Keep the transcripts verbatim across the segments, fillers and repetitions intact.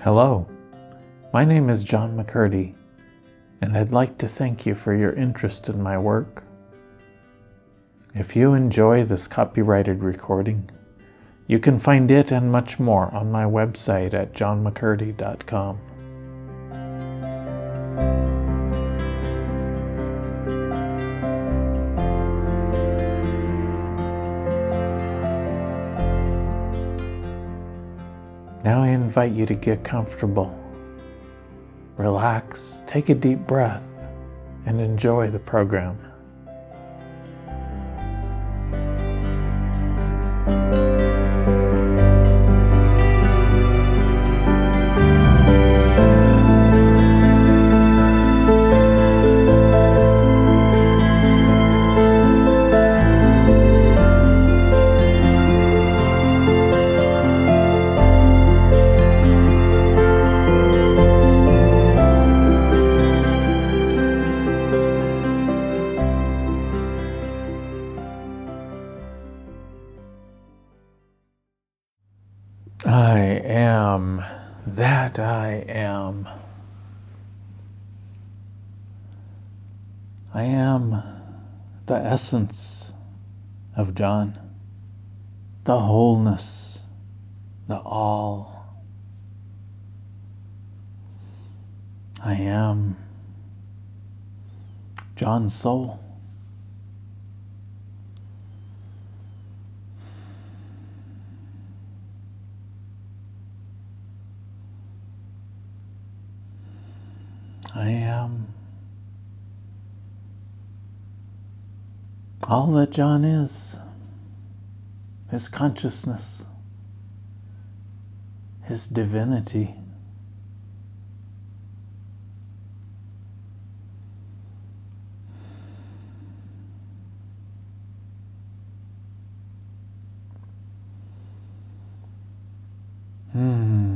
Hello, my name is John McCurdy, and I'd like to thank you for your interest in my work. If you enjoy this copyrighted recording, you can find it and much more on my website at john mccurdy dot com. Now I invite you to get comfortable, relax, take a deep breath, and enjoy the program. I am that I am. I am the essence of John, the wholeness, the all. I am John's soul. I am all that John is, his consciousness, his divinity. Hmm.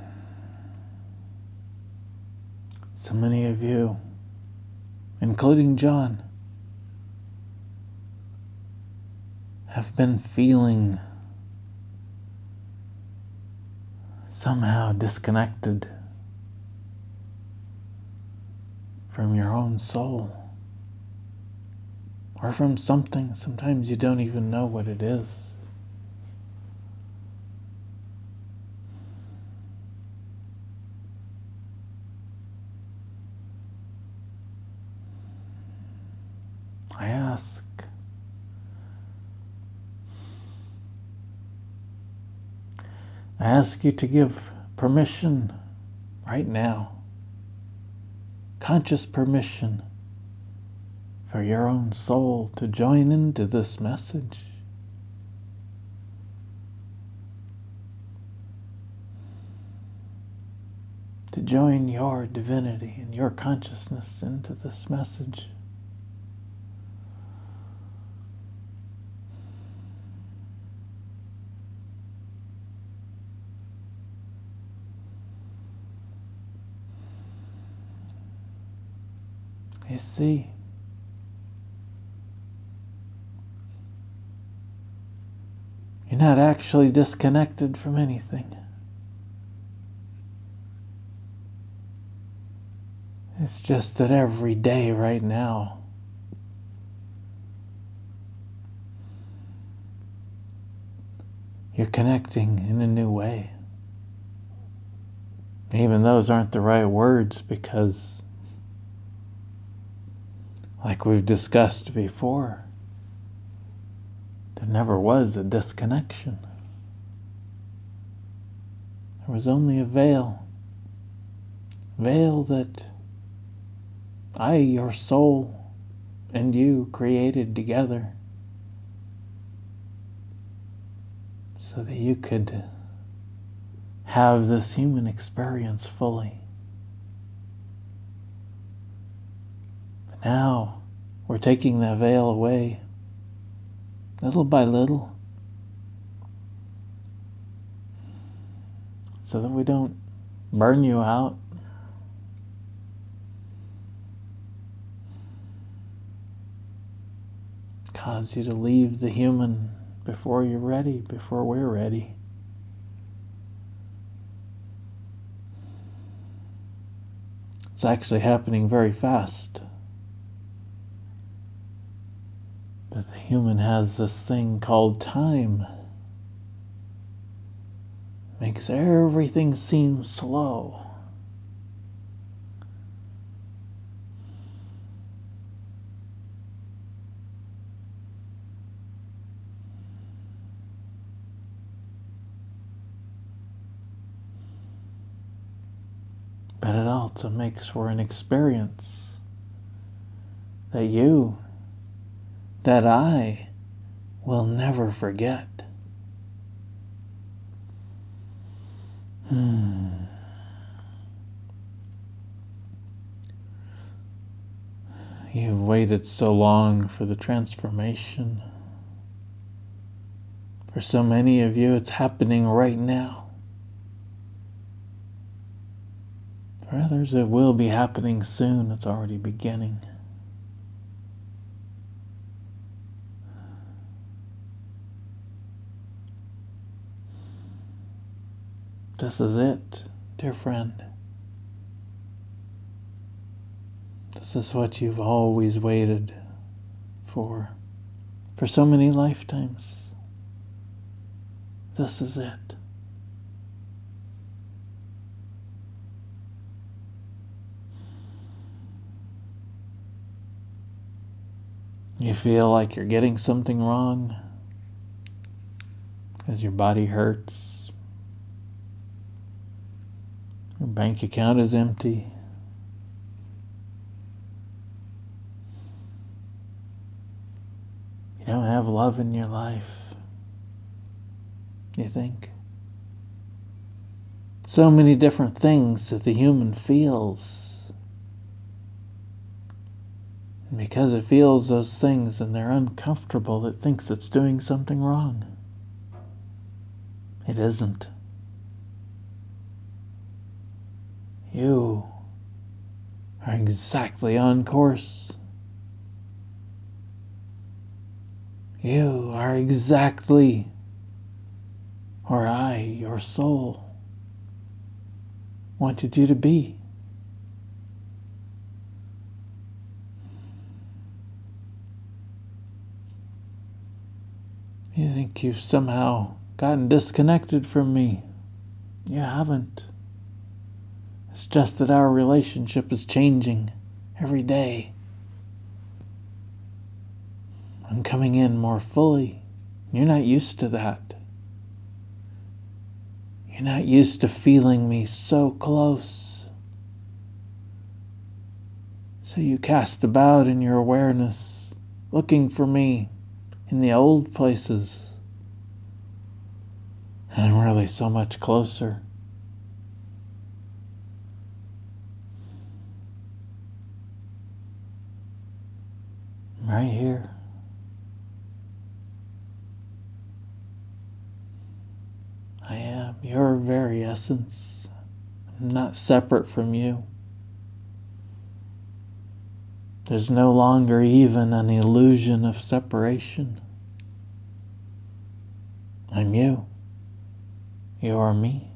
So many of you, including John, have been feeling somehow disconnected from your own soul, or from something. Sometimes you don't even know what it is. I ask, I ask you to give permission right now, conscious permission for your own soul to join into this message. To join your divinity and your consciousness into this message. You see, you're not actually disconnected from anything. It's just that every day right now, you're connecting in a new way. Even those aren't the right words, because like we've discussed before, there never was a disconnection. There was only a veil. Veil that I, your soul, and you created together so that you could have this human experience fully. Now, we're taking that veil away, little by little, so that we don't burn you out, cause you to leave the human before you're ready, before we're ready. It's actually happening very fast. But the human has this thing called time. Makes everything seem slow. But it also makes for an experience that you, that I, will never forget. Hmm. You've waited so long for the transformation. For so many of you, it's happening right now. For others, it will be happening soon. It's already beginning. This is it, dear friend. This is what you've always waited for, for so many lifetimes. This is it. You feel like you're getting something wrong because your body hurts, your bank account is empty, you don't have love in your life, you think. So many different things that the human feels. And because it feels those things and they're uncomfortable, it thinks it's doing something wrong. It isn't. You are exactly on course. You are exactly where I, your soul, wanted you to be. You think you've somehow gotten disconnected from me. You haven't. It's just that our relationship is changing every day. I'm coming in more fully. You're not used to that. You're not used to feeling me so close. So you cast about in your awareness, looking for me in the old places. And I'm really so much closer. I'm right here. I am your very essence. I'm not separate from you. There's no longer even an illusion of separation. I'm you. You are me.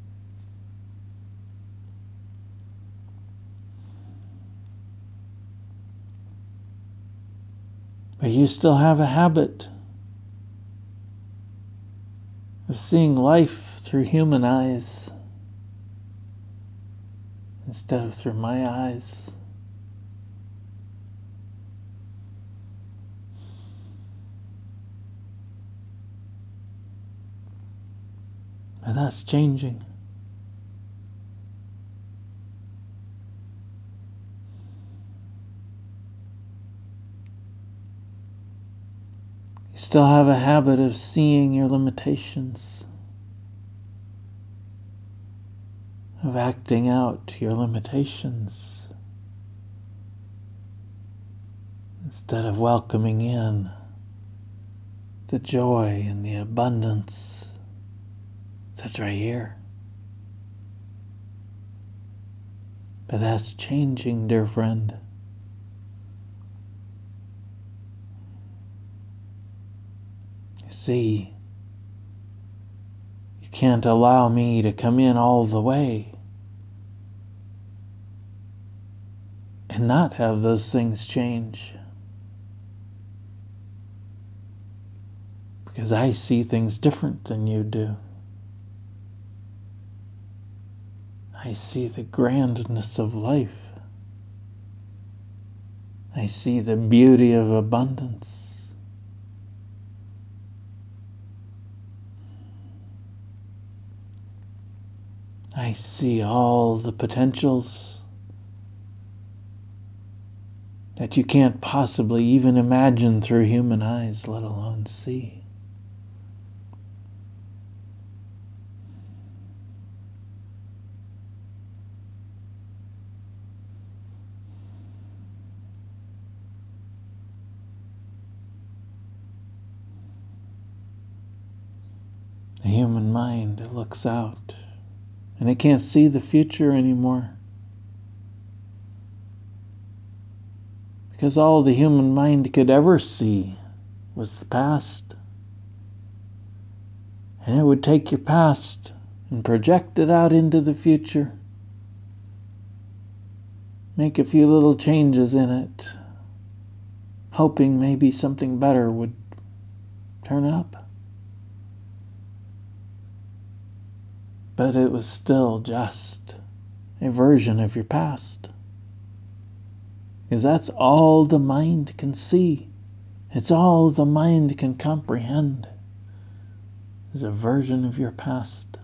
But you still have a habit of seeing life through human eyes instead of through my eyes. But that's changing. You still have a habit of seeing your limitations, of acting out your limitations, instead of welcoming in the joy and the abundance that's right here. But that's changing, dear friend. You see, you can't allow me to come in all the way. and not have those things change. Because I see things different than you do. I see the grandness of life. I see the beauty of abundance. I see all the potentials that you can't possibly even imagine through human eyes, let alone see. The human mind, it looks out and it can't see the future anymore. Because all the human mind could ever see was the past. And it would take your past and project it out into the future. Make a few little changes in it, hoping maybe something better would turn up. But it was still just a version of your past. Because that's all the mind can see. It's all the mind can comprehend is a version of your past.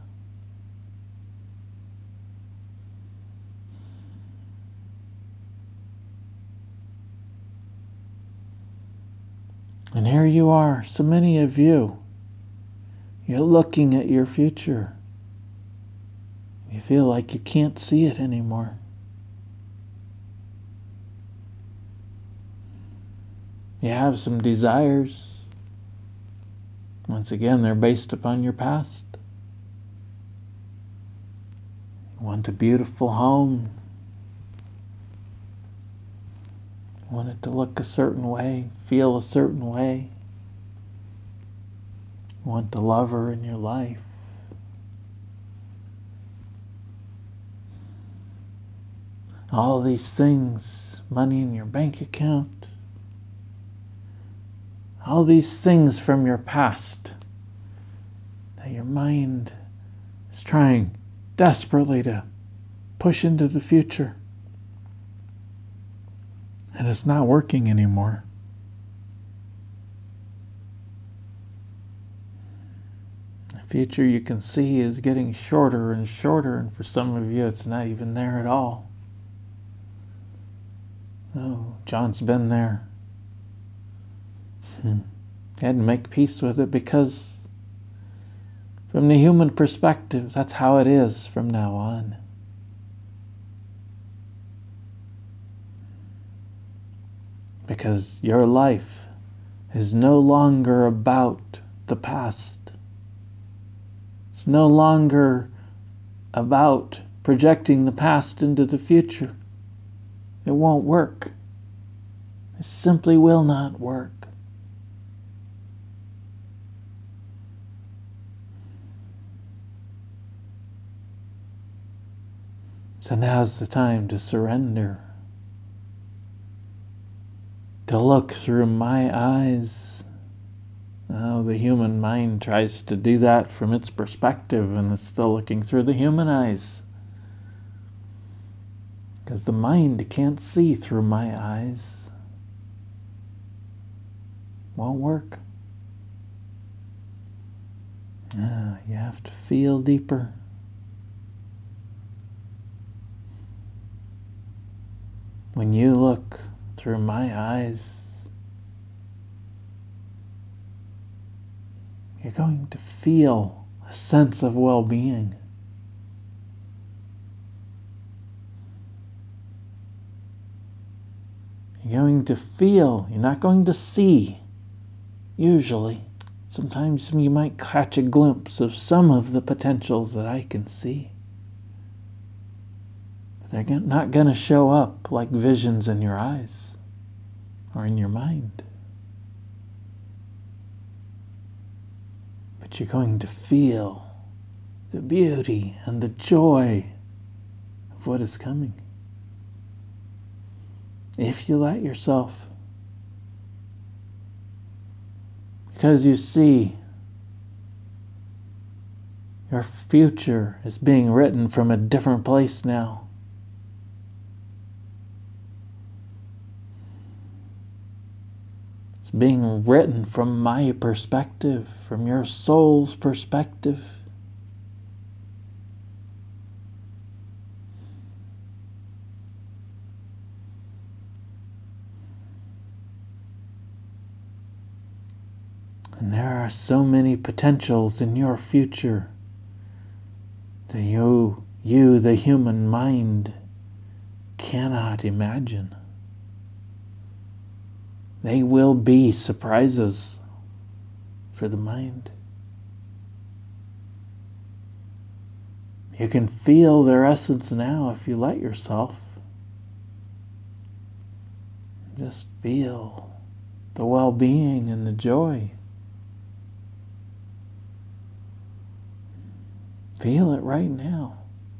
And here you are, so many of you, you're looking at your future. You feel like you can't see it anymore. You have some desires. Once again, they're based upon your past. You want a beautiful home. You want it to look a certain way, feel a certain way. You want the lover in your life. All these things, money in your bank account, all these things from your past that your mind is trying desperately to push into the future. And it's not working anymore. The future you can see is getting shorter and shorter, and for some of you it's not even there at all. Oh, John's been there. Hmm. He had to make peace with it because from the human perspective, that's how it is from now on. Because your life is no longer about the past. It's no longer about projecting the past into the future. It won't work. It simply will not work. So now's the time to surrender. To look through my eyes. Oh, the human mind tries to do that from its perspective and is still looking through the human eyes. Because the mind can't see through my eyes. Won't work. Ah, you have to feel deeper. When you look through my eyes, you're going to feel a sense of well-being. You're going to feel, you're not going to see, usually. Sometimes you might catch a glimpse of some of the potentials that I can see. But they're not going to show up like visions in your eyes or in your mind. But you're going to feel the beauty and the joy of what is coming. if you let yourself. Because you see, your future is being written from a different place now. It's being written from my perspective, from your soul's perspective. And there are so many potentials in your future that you, you, the human mind, cannot imagine. They will be surprises for the mind. You can feel their essence now if you let yourself. Just feel the well-being and the joy. Feel it right now.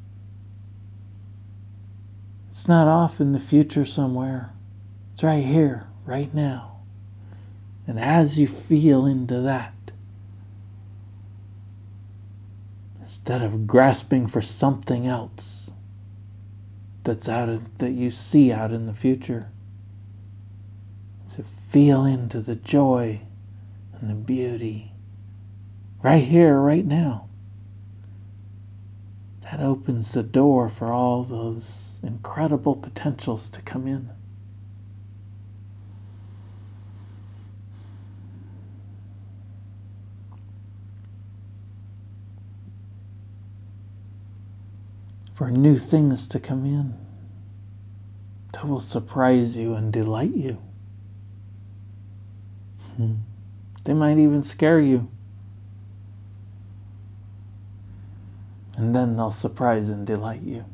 It's not off in the future somewhere. It's right here, right now. And as you feel into that, instead of grasping for something else that's out of, that you see out in the future, so feel into the joy and the beauty right here, right now. That opens the door for all those incredible potentials to come in. For new things to come in that will surprise you and delight you. They might even scare you. And then they'll surprise and delight you.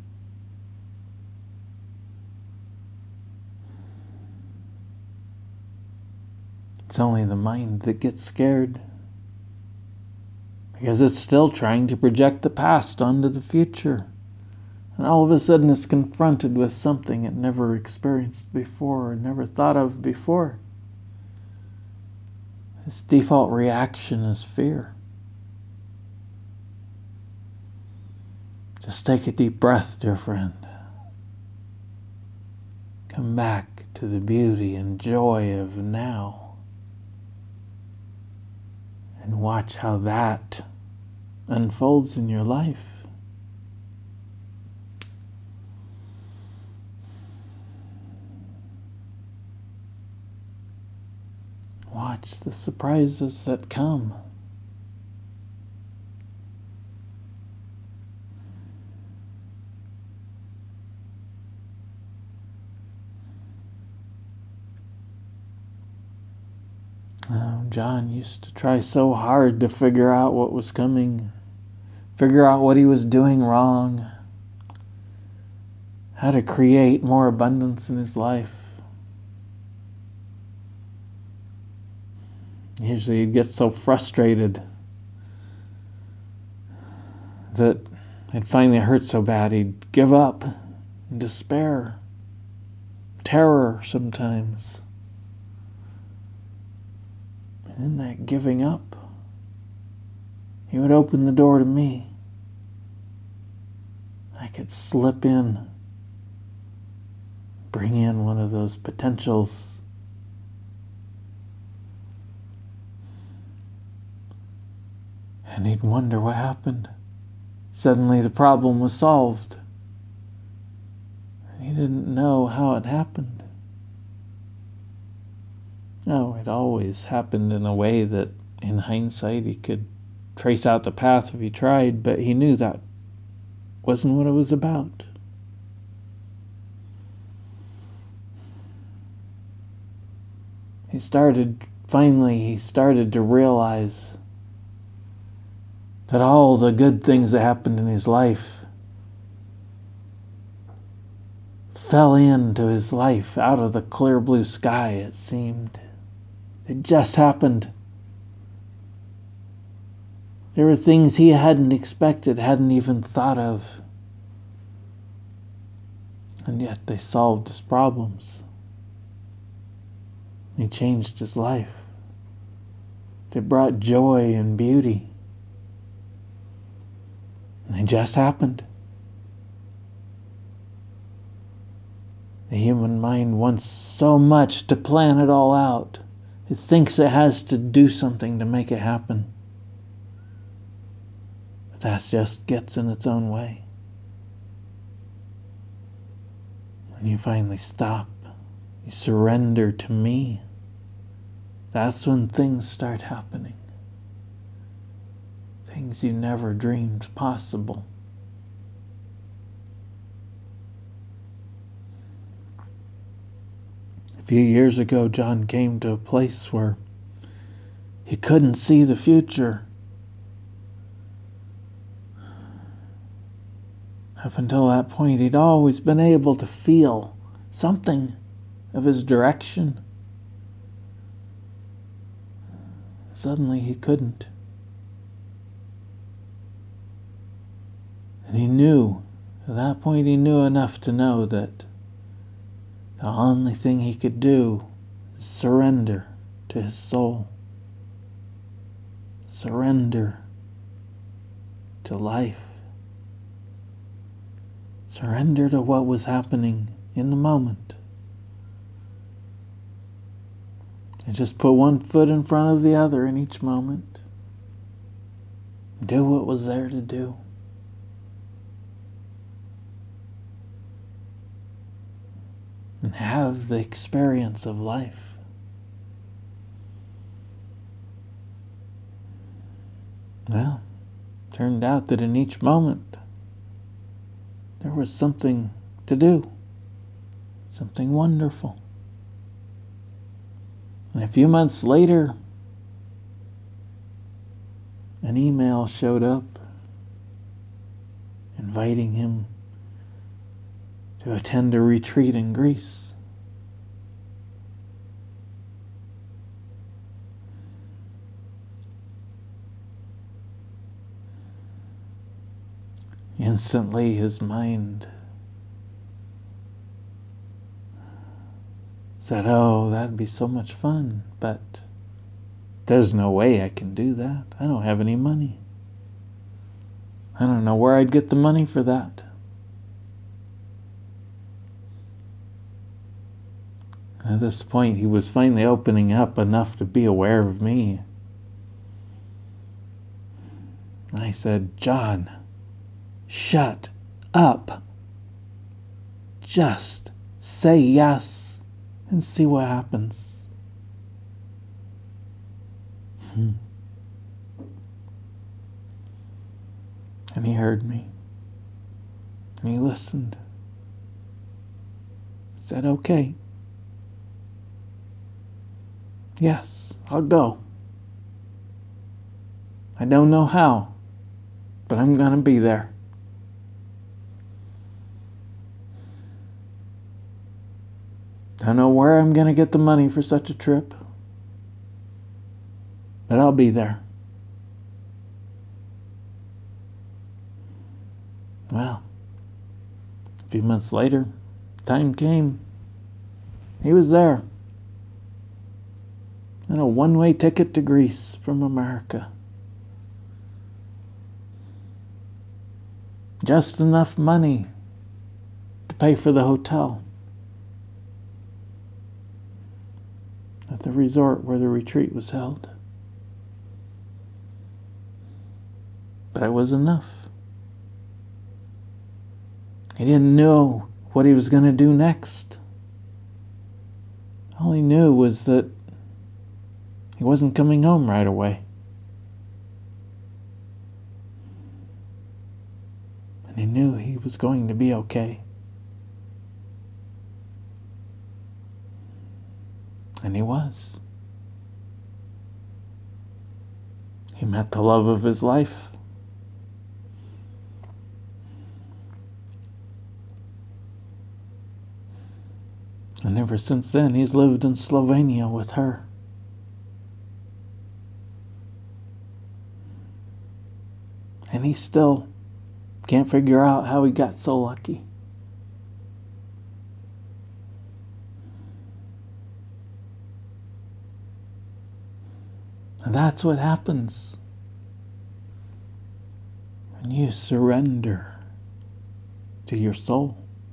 It's only the mind that gets scared, because it's still trying to project the past onto the future. And all of a sudden it's confronted with something it never experienced before or never thought of before. Its default reaction is fear. Just take a deep breath, dear friend. Come back to the beauty and joy of now. And watch how that unfolds in your life. Watch the surprises that come. Oh, John used to try so hard to figure out what was coming, figure out what he was doing wrong, how to create more abundance in his life. Usually he'd get so frustrated that it finally hurt so bad he'd give up in despair, terror sometimes. And in that giving up, he would open the door to me. I could slip in, bring in one of those potentials. And he'd wonder what happened. Suddenly the problem was solved. And he didn't know how it happened. No, it always happened in a way that, in hindsight, he could trace out the path if he tried, but he knew that wasn't what it was about. He started, finally, he started to realize that all the good things that happened in his life fell into his life out of the clear blue sky, it seemed. It just happened. There were things he hadn't expected, hadn't even thought of. And yet they solved his problems. He changed his life. It brought joy and beauty. And it just happened. The human mind wants so much to plan it all out. It thinks it has to do something to make it happen. But that just gets in its own way. When you finally stop, you surrender to me, that's when things start happening. Things you never dreamed possible. A few years ago, John came to a place where he couldn't see the future. Up until that point, he'd always been able to feel something of his direction. Suddenly, he couldn't. And he knew, at that point, he knew enough to know that the only thing he could do is surrender to his soul. Surrender to life. Surrender to what was happening in the moment. And just put one foot in front of the other in each moment. Do what was there to do. And have the experience of life. Well, turned out that in each moment there was something to do, something wonderful. And a few months later, an email showed up inviting him to attend a retreat in Greece. Instantly, his mind said, oh, that'd be so much fun, but there's no way I can do that. I don't have any money. I don't know where I'd get the money for that. At this point, he was finally opening up enough to be aware of me. I said, John, shut up. Just say yes and see what happens. Hmm. And he heard me. And he listened. He said, okay. Yes, I'll go. I don't know how, but I'm going to be there. I don't know where I'm going to get the money for such a trip, but I'll be there. Well, a few months later, time came. He was there. And a one-way ticket to Greece from America. Just enough money to pay for the hotel at the resort where the retreat was held. But it was enough. He didn't know what he was going to do next. All he knew was that he wasn't coming home right away. And he knew he was going to be okay. And he was. He met the love of his life. And ever since then, he's lived in Slovenia with her. And he still can't figure out how he got so lucky. And that's what happens when you surrender to your soul.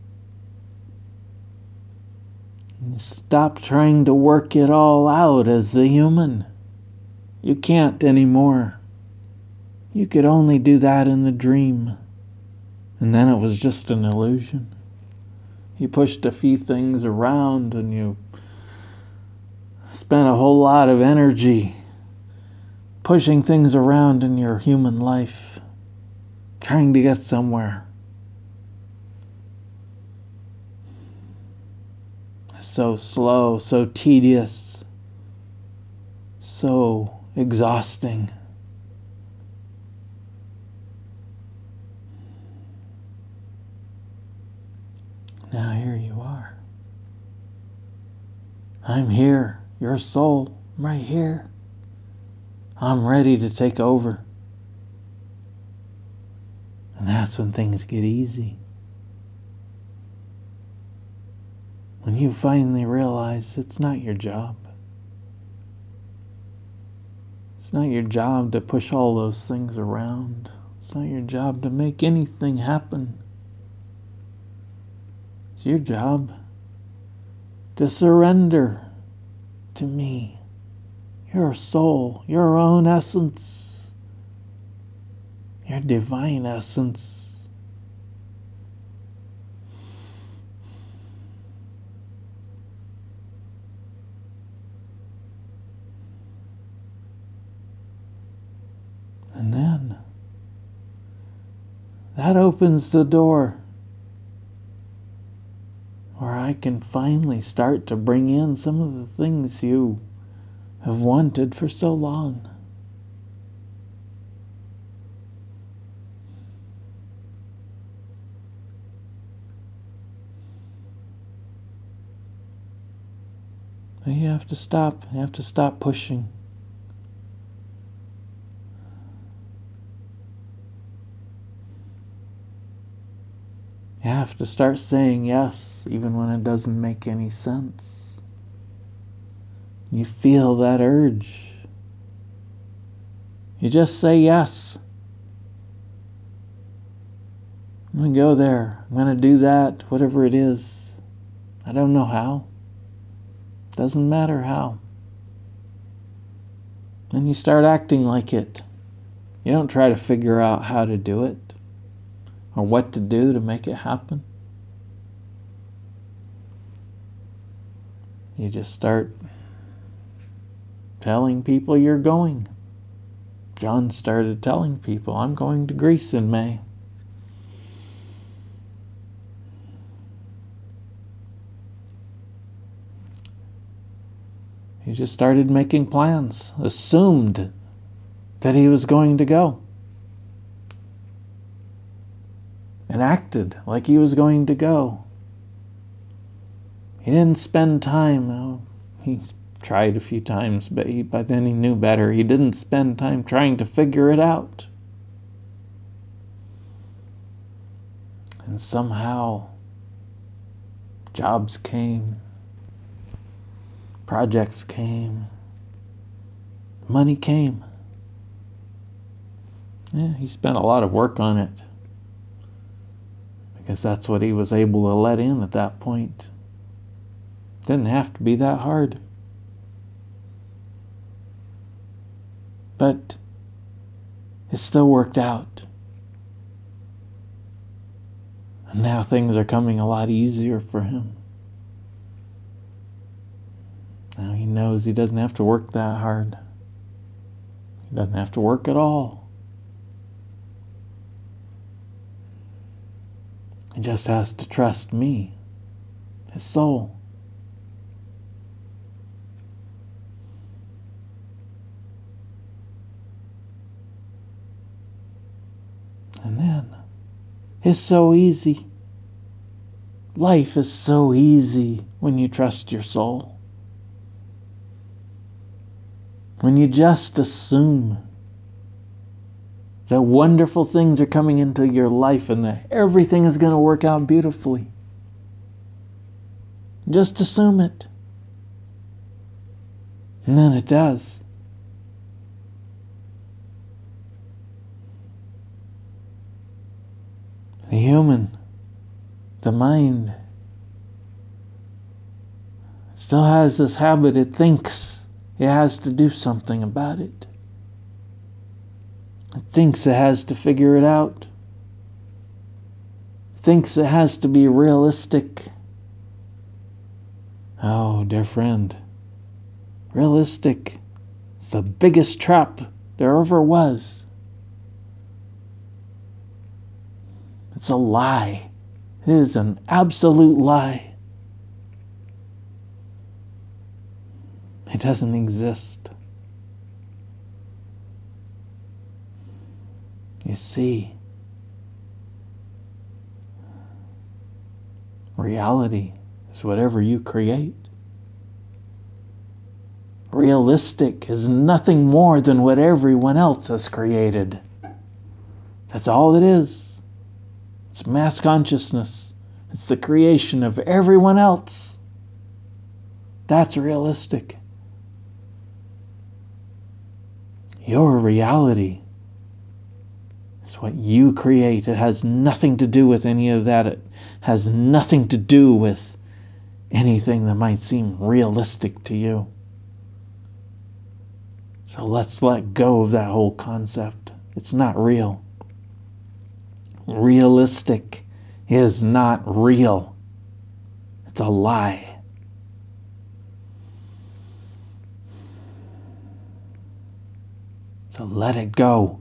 You stop trying to work it all out as the human. You can't anymore. You could only do that in the dream. And then it was just an illusion. You pushed a few things around and you spent a whole lot of energy pushing things around in your human life, trying to get somewhere. So slow, so tedious, so exhausting. Now here you are. I'm here, your soul, I'm right here. I'm ready to take over. And that's when things get easy. When you finally realize it's not your job. It's not your job to push all those things around. It's not your job to make anything happen. It's your job to surrender to me, your soul, your own essence, your divine essence. And then that opens the door where I can finally start to bring in some of the things you have wanted for so long. But you have to stop. You have to stop pushing. You have to start saying yes, even when it doesn't make any sense. You feel that urge. You just say yes. I'm going to go there. I'm going to do that, whatever it is. I don't know how. Doesn't matter how. Then you start acting like it. You don't try to figure out how to do it or what to do to make it happen. You just start telling people you're going. John started telling people, I'm going to Greece in May. He just started making plans, assumed that he was going to go, and acted like he was going to go. He didn't spend time. Oh, he tried a few times, but he, by then he knew better. He didn't spend time trying to figure it out. And somehow, jobs came. Projects came. Money came. Yeah, he spent a lot of work on it. Because that's what he was able to let in at that point. Didn't have to be that hard. But it still worked out. And now things are coming a lot easier for him. Now he knows he doesn't have to work that hard. He doesn't have to work at all. He just has to trust me, his soul. And then, it's so easy. Life is so easy when you trust your soul. When you just assume that wonderful things are coming into your life and that everything is going to work out beautifully. Just assume it. And then it does. The human, the mind, still has this habit. It thinks it has to do something about it. It thinks it has to figure it out. It thinks it has to be realistic. Oh, dear friend, realistic is the biggest trap there ever was. It's a lie. It is an absolute lie. It doesn't exist. You see, reality is whatever you create. Realistic is nothing more than what everyone else has created. That's all it is. It's mass consciousness. It's the creation of everyone else. That's realistic. Your reality is what you create. It has nothing to do with any of that. It has nothing to do with anything that might seem realistic to you. So let's let go of that whole concept. It's not real. Realistic is not real. It's a lie. So let it go.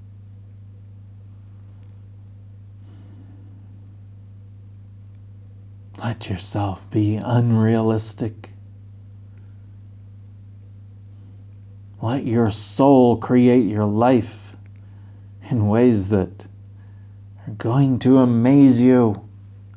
Let yourself be unrealistic. Let your soul create your life in ways that are going to amaze you.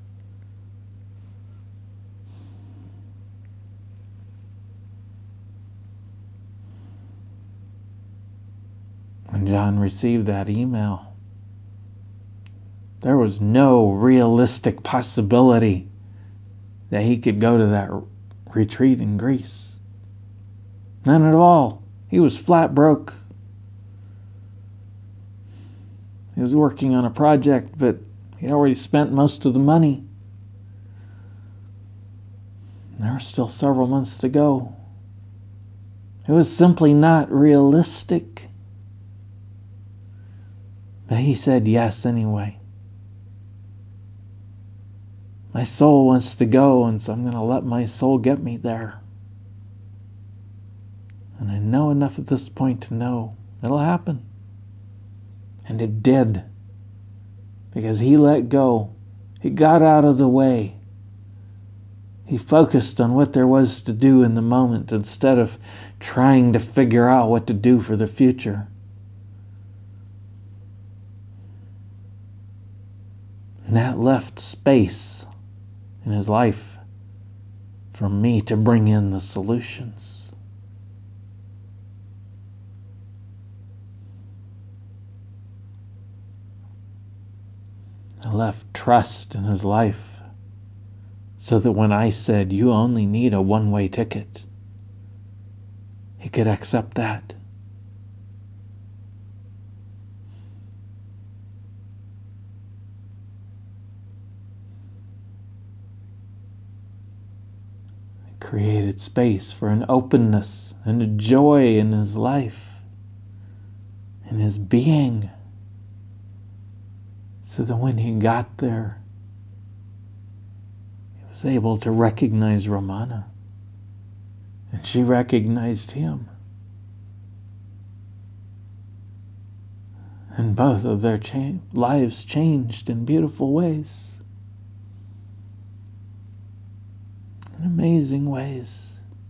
When John received that email, there was no realistic possibility that he could go to that retreat in Greece. None at all. He was flat broke. He was working on a project, but he'd already spent most of the money. There were still several months to go. It was simply not realistic. But he said yes anyway. My soul wants to go, and so I'm going to let my soul get me there. And I know enough at this point to know it'll happen. And it did. Because he let go. He got out of the way. He focused on what there was to do in the moment instead of trying to figure out what to do for the future. And that left space in his life for me to bring in the solutions. I left trust in his life so that when I said, you only need a one-way ticket, he could accept that. I created space for an openness and a joy in his life, in his being. So that when he got there, he was able to recognize Romana. And she recognized him. And both of their cha- lives changed in beautiful ways. In amazing ways.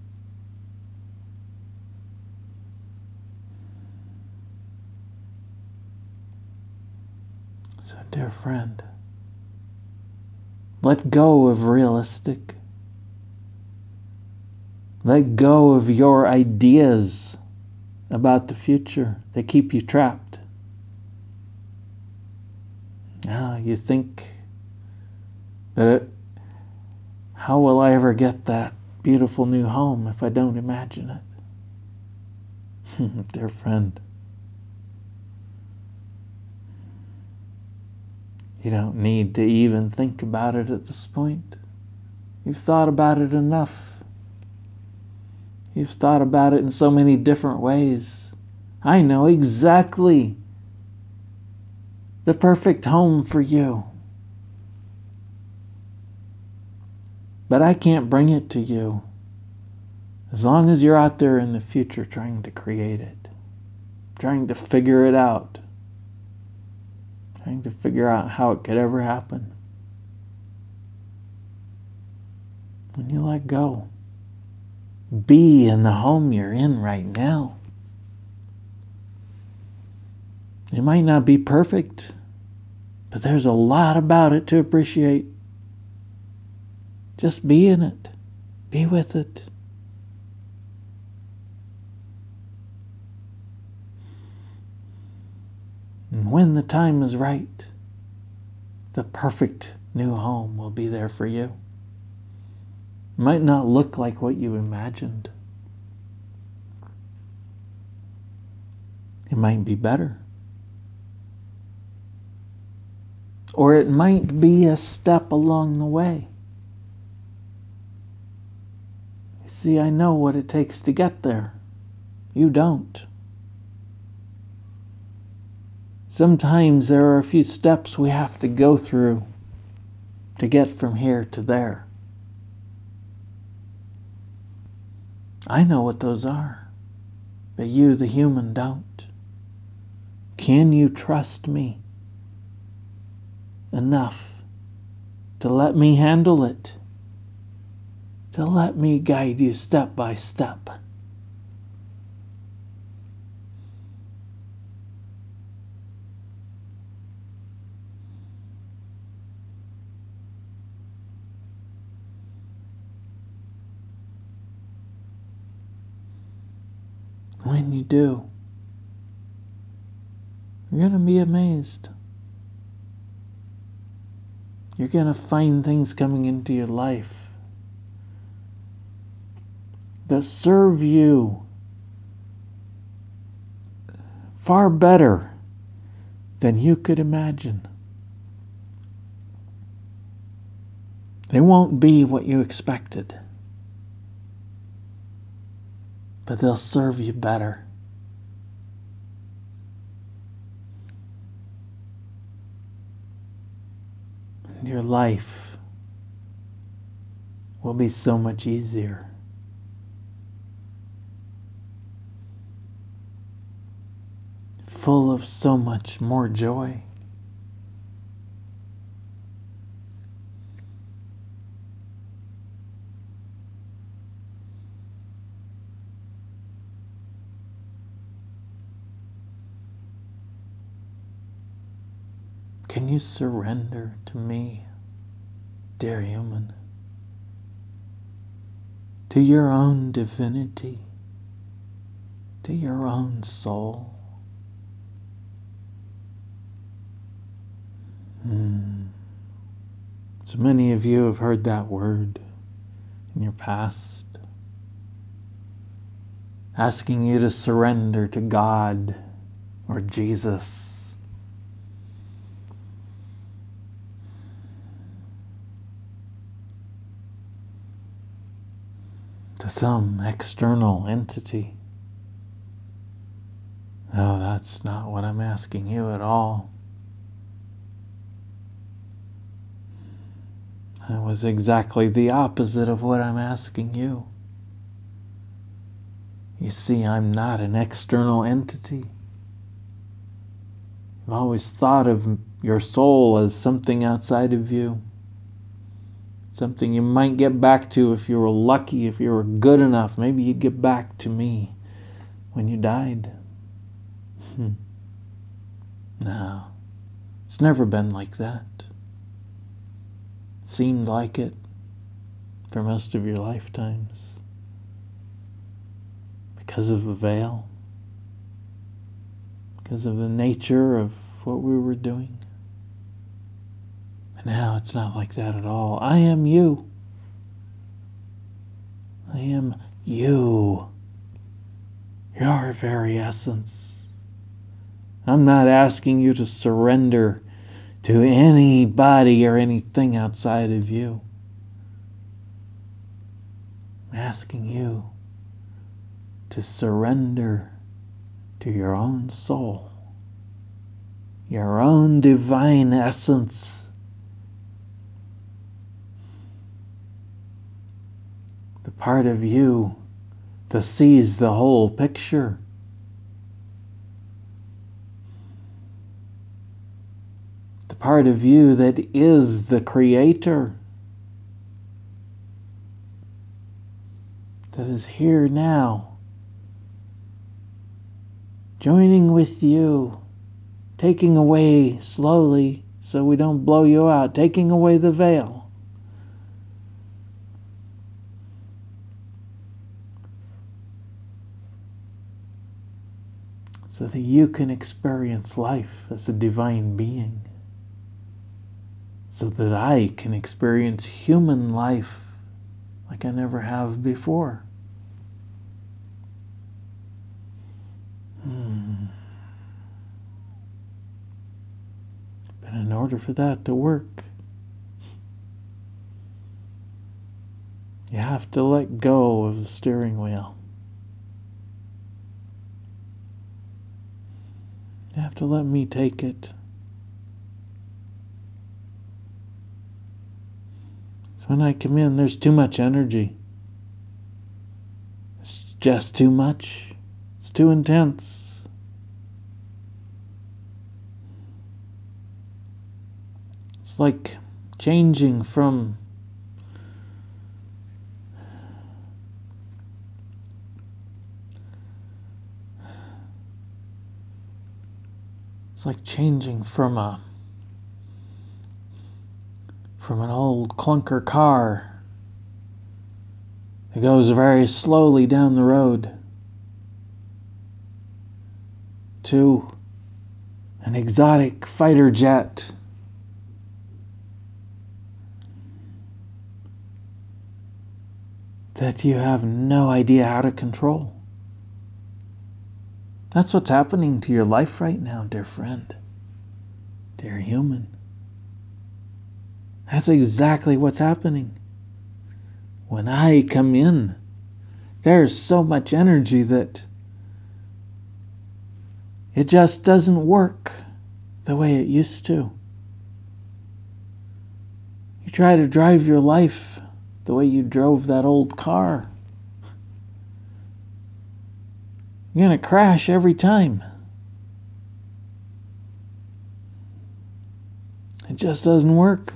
Dear friend, let go of realistic. Let go of your ideas about the future. They keep you trapped. Now you think that it, how will I ever get that beautiful new home if I don't imagine it? Dear friend, You don't need to even think about it at this point. You've thought about it enough. You've thought about it in so many different ways. I know exactly the perfect home for you. But I can't bring it to you as long as you're out there in the future trying to create it, trying to figure it out, trying to figure out how it could ever happen. When you let go, be in the home you're in right now. It might not be perfect, but there's a lot about it to appreciate. Just be in it. Be with it. And when the time is right, the perfect new home will be there for you. It might not look like what you imagined. It might be better. Or it might be a step along the way. You see, I know what it takes to get there. You don't. Sometimes there are a few steps we have to go through to get from here to there. I know what those are, but you, the human, don't. Can you trust me enough to let me handle it? To let me guide you step by step? When you do, you're going to be amazed. You're going to find things coming into your life that serve you far better than you could imagine. They won't be what you expected, but they'll serve you better. And your life will be so much easier. Full of so much more joy. Can you surrender to me, dear human, to your own divinity, to your own soul? Hmm. So many of you have heard that word in your past, asking you to surrender to God or Jesus. To some external entity. No, that's not what I'm asking you at all. That was exactly the opposite of what I'm asking you. You see, I'm not an external entity. I've always thought of your soul as something outside of you. Something you might get back to if you were lucky, if you were good enough. Maybe you'd get back to me when you died. Hmm. No, it's never been like that. Seemed like it for most of your lifetimes. Because of the veil. Because of the nature of what we were doing. Now it's not like that at all. I am you. I am you. Your very essence. I'm not asking you to surrender to anybody or anything outside of you. I'm asking you to surrender to your own soul, your own divine essence, the part of you that sees the whole picture. The part of you that is the creator, that is here now, joining with you, taking away slowly so we don't blow you out, taking away the veil. So that you can experience life as a divine being. So that I can experience human life like I never have before. Hmm. But in order for that to work, you have to let go of the steering wheel. You have to let me take it. So when I come in, there's too much energy. It's just too much. It's too intense. It's like changing from It's like changing from a from an old clunker car that goes very slowly down the road to an exotic fighter jet that you have no idea how to control. That's what's happening to your life right now, dear friend, dear human. That's exactly what's happening. When I come in, there's so much energy that it just doesn't work the way it used to. You try to drive your life the way you drove that old car. You're going to crash every time. It just doesn't work.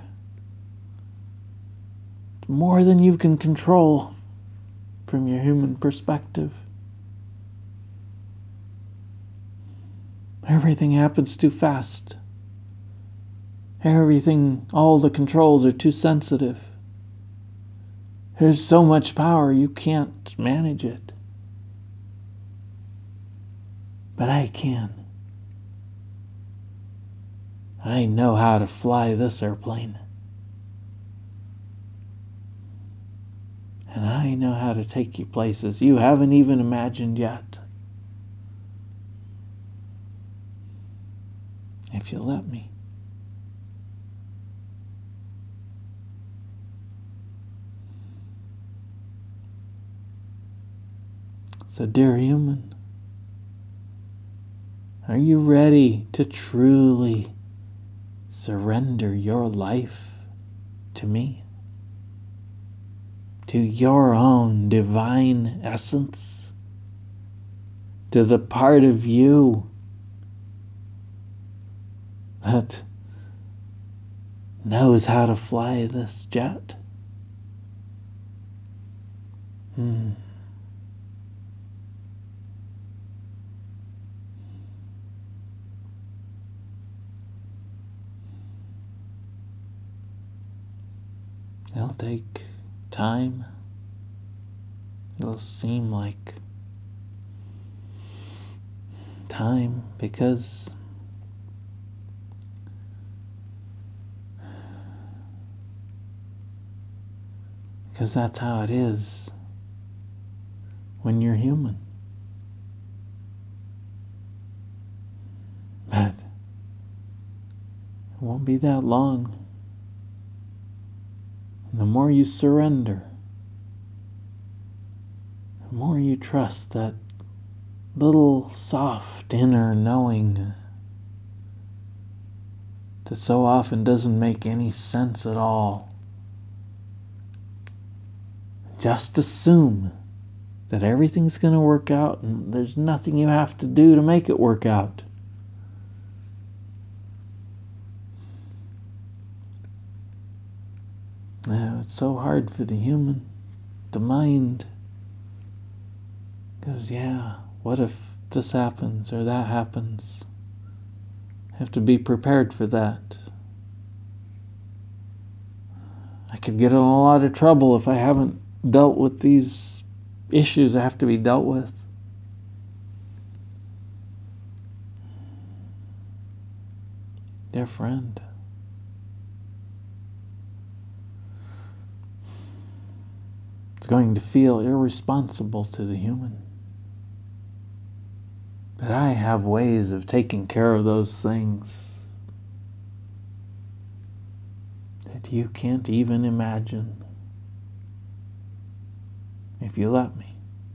It's more than you can control from your human perspective. Everything happens too fast. Everything, all the controls are too sensitive. There's so much power you can't manage it. But I can. I know how to fly this airplane. And I know how to take you places you haven't even imagined yet. If you let me. So, dear human, are you ready to truly surrender your life to me? To your own divine essence? To the part of you that knows how to fly this jet? Hmm. It'll take time. It'll seem like time because because that's how it is when you're human. But It won't be that long. And the more you surrender, the more you trust that little soft inner knowing that so often doesn't make any sense at all. Just assume that everything's going to work out and there's nothing you have to do to make it work out. Now, it's so hard for the human, the mind goes, yeah, what if this happens or that happens? I have to be prepared for that. I could get in a lot of trouble if I haven't dealt with these issues that have to be dealt with. Dear friend, it's going to feel irresponsible to the human. But I have ways of taking care of those things that you can't even imagine if you let me.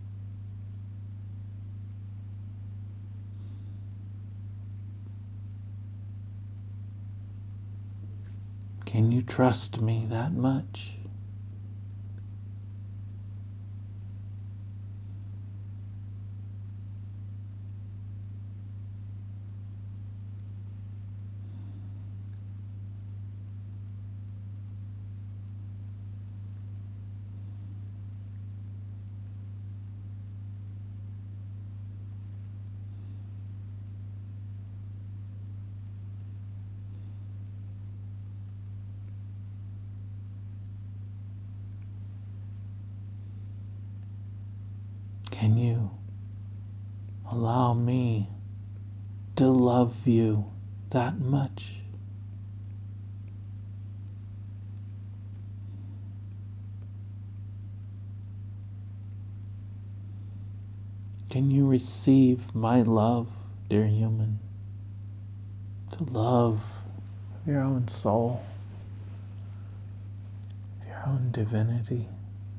Can you trust me that much? Can you allow me to love you that much? Can you receive my love, dear human? To love your own soul, your own divinity.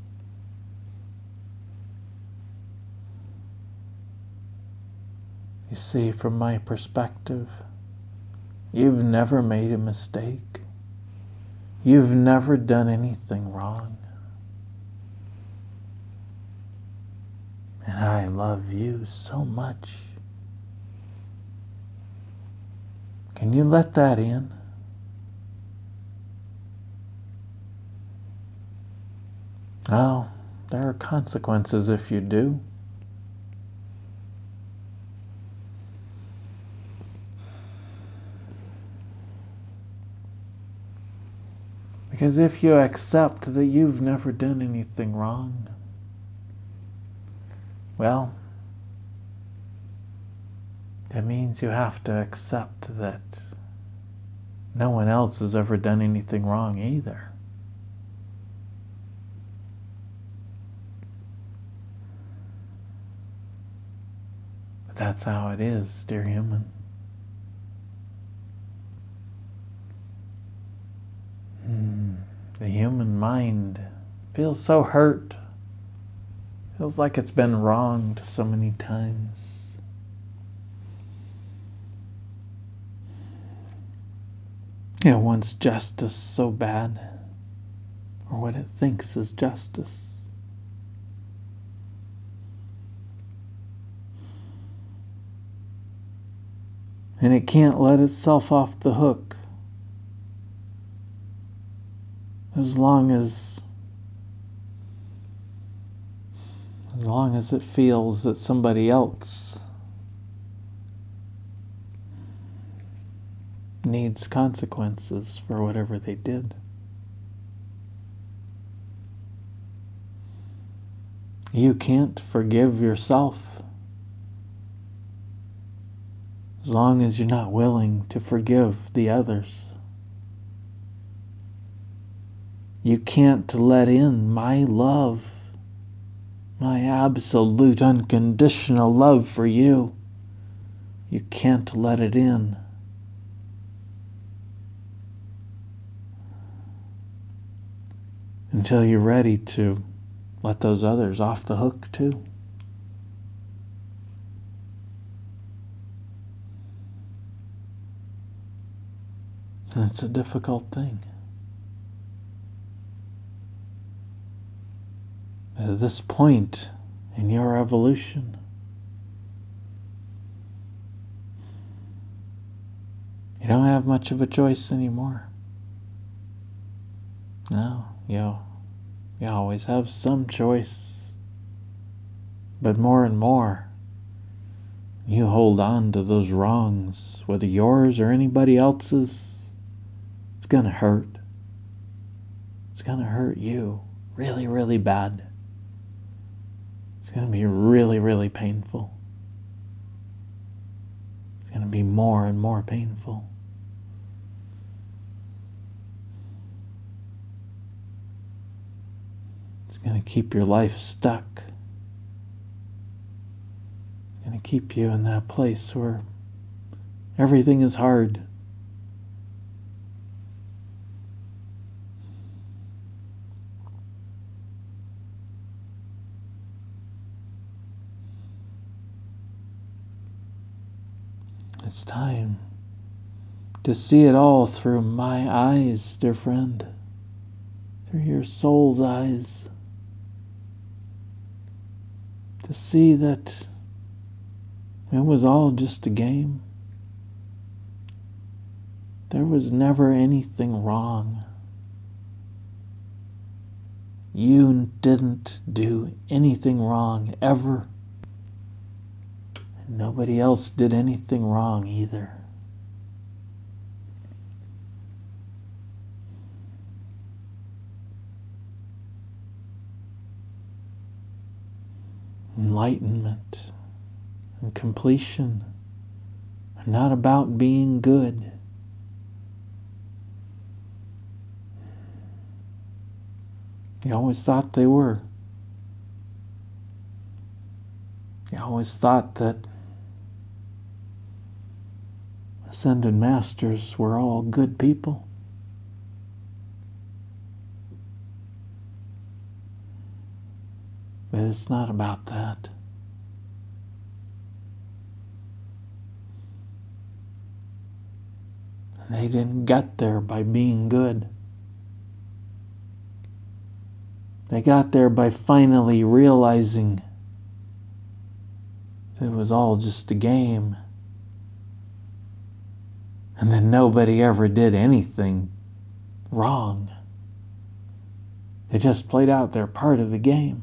You see, from my perspective, you've never made a mistake. You've never done anything wrong. And I love you so much. Can you let that in? Oh, there are consequences if you do. Because if you accept that you've never done anything wrong, well, it means you have to accept that no one else has ever done anything wrong either. But that's how it is, dear human. The human mind feels so hurt, feels like it's been wronged so many times. It wants justice so bad, or what it thinks is justice. And it can't let itself off the hook. As long as, as long as it feels that somebody else needs consequences for whatever they did. You can't forgive yourself as long as you're not willing to forgive the others. You can't let in my love, my absolute unconditional love for you. You can't let it in until you're ready to let those others off the hook too. And it's a difficult thing. At this point in your evolution, you don't have much of a choice anymore. No, you, you always have some choice. But more and more, you hold on to those wrongs, whether yours or anybody else's, it's gonna hurt. It's gonna hurt you really, really bad. It's gonna be really, really painful. It's gonna be more and more painful. It's going to keep your life stuck. It's going to keep you in that place where everything is hard. It's time to see it all through my eyes, dear friend, through your soul's eyes. To see that it was all just a game. There was never anything wrong. You didn't do anything wrong, ever. And nobody else did anything wrong either. Enlightenment and completion are not about being good. You always thought they were. You always thought that ascended masters were all good people. But it's not about that. They didn't get there by being good. They got there by finally realizing that it was all just a game. And that nobody ever did anything wrong. They just played out their part of the game.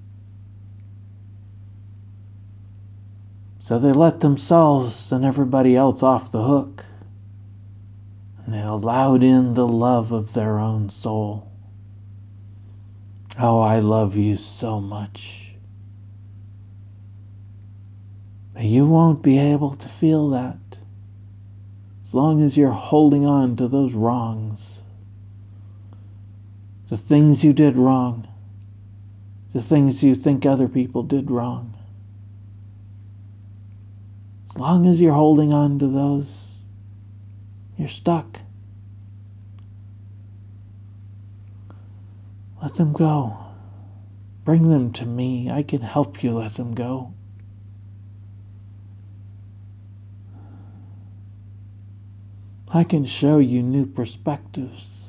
So they let themselves and everybody else off the hook. And they allowed in the love of their own soul. Oh, I love you so much. But you won't be able to feel that as long as you're holding on to those wrongs. The things you did wrong. The things you think other people did wrong. As long as you're holding on to those, you're stuck. Let them go. Bring them to me. I can help you let them go. I can show you new perspectives.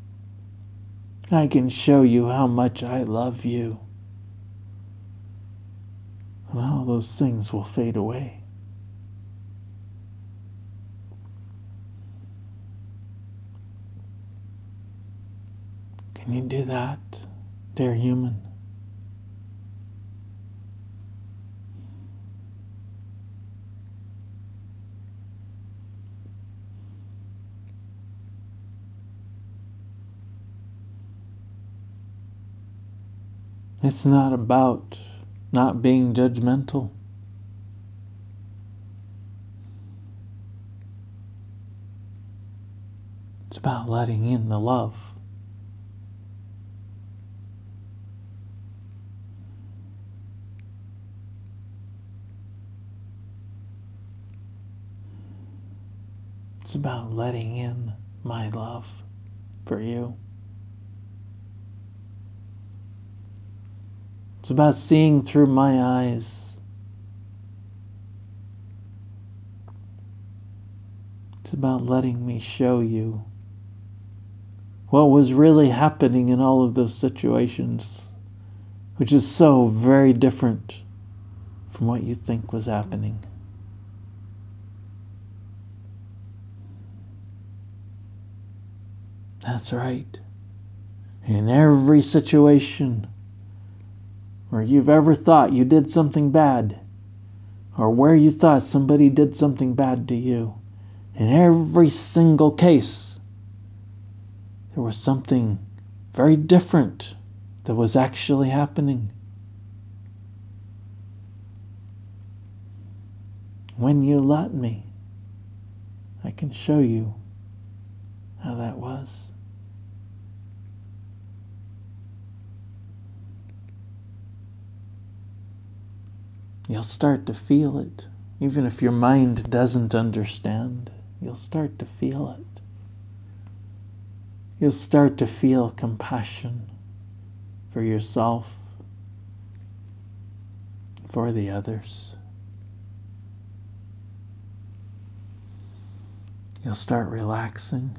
I can show you how much I love you. And all those things will fade away. Can you do that, dear human? It's not about not being judgmental. It's about letting in the love. It's about letting in my love for you. It's about seeing through my eyes. It's about letting me show you what was really happening in all of those situations, which is so very different from what you think was happening. That's right. In every situation where you've ever thought you did something bad, or where you thought somebody did something bad to you, in every single case, there was something very different that was actually happening. When you let me, I can show you how that was. You'll start to feel it. Even if your mind doesn't understand, you'll start to feel it. You'll start to feel compassion for yourself, for the others. You'll start relaxing.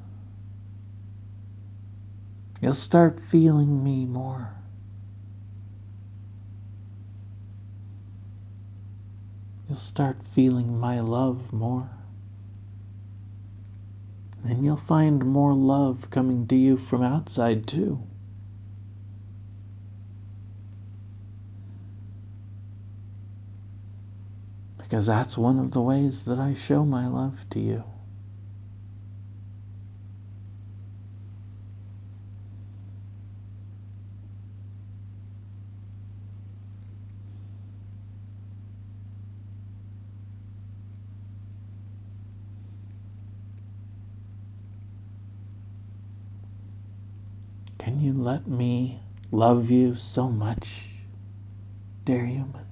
You'll start feeling me more. You'll start feeling my love more. And you'll find more love coming to you from outside too. Because that's one of the ways that I show my love to you. Can you let me love you so much, dear human?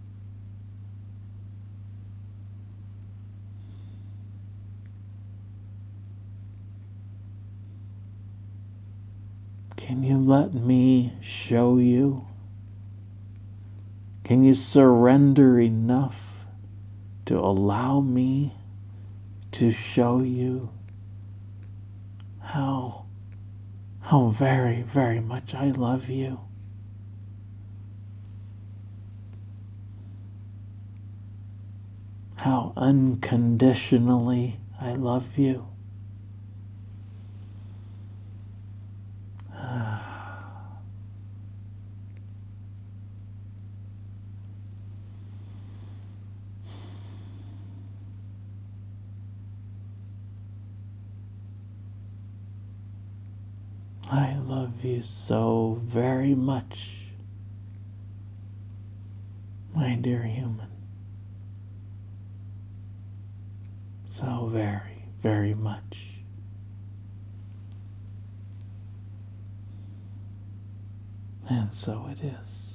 Can you let me show you? Can you surrender enough to allow me to show you how How very, very much I love you? How unconditionally I love you? I love you so very much, my dear human. So very, very much. And so it is.